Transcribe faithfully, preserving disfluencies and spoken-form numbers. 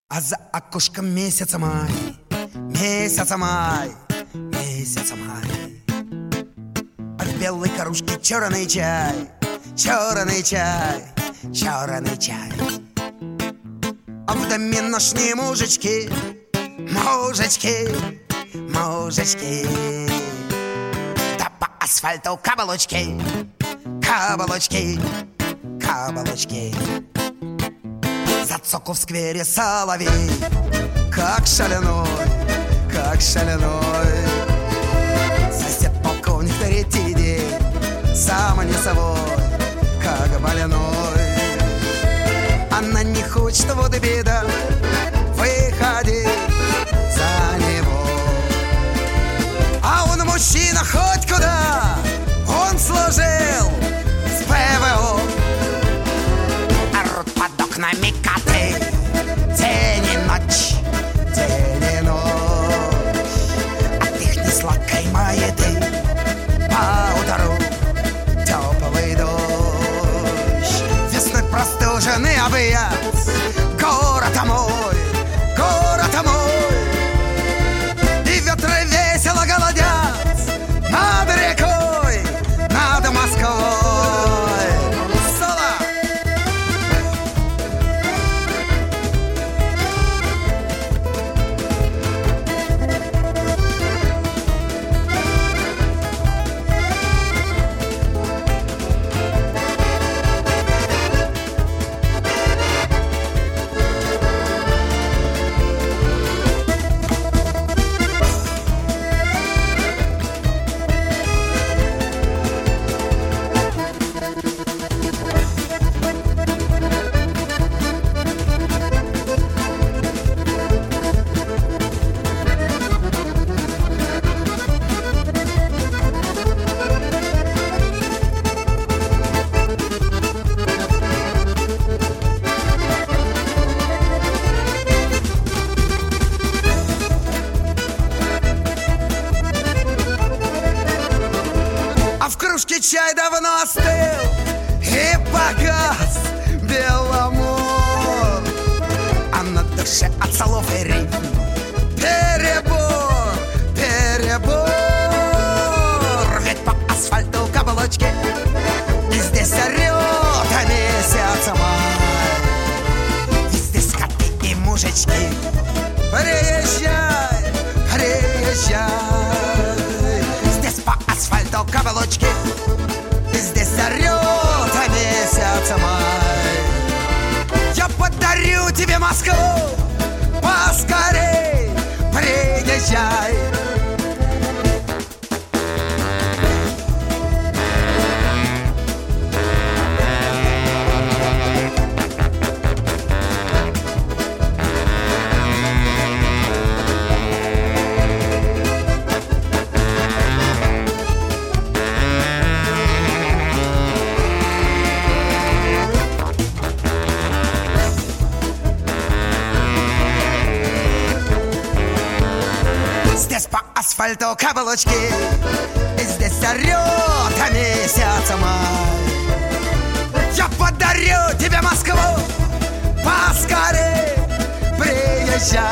А за окошком месяца май, месяца май, месяца май. А в белой кружке черный чай, черный чай, черный чай. А в доме ночные мужички, мужички, мужички. Да по асфальту каблучки, каблучки, каблучки. Зацокал в сквере соловей, как шаляной, как шаляной. Сосед полковник третий день, сам не собой, как больной. Она не хочет, вот и беда, выходи за него. А он мужчина хоть куда, он служил с ПВО. Орут под окнами коты, день и ночь, день и ночь. От их несладкой маяты поутру теплый дождь. Весной простуженный объезд, город мой, город мой. И ветры весело голодят над рекой, над Москвой. Соло! Чай давно остыл и погас беломор, а на душе от слов и ритм перебор, перебор. Ведь по асфальту каблучки, и здесь орет месяц май. И здесь коты и мужички. Приезжай, приезжай. Здесь по асфальту каблучки, здесь орет месяц май. Я подарю тебе Москву, поскорей приезжай. Здесь по асфальту каблучки, и здесь орет месяц май. Я подарю тебе Москву, поскорей приезжай.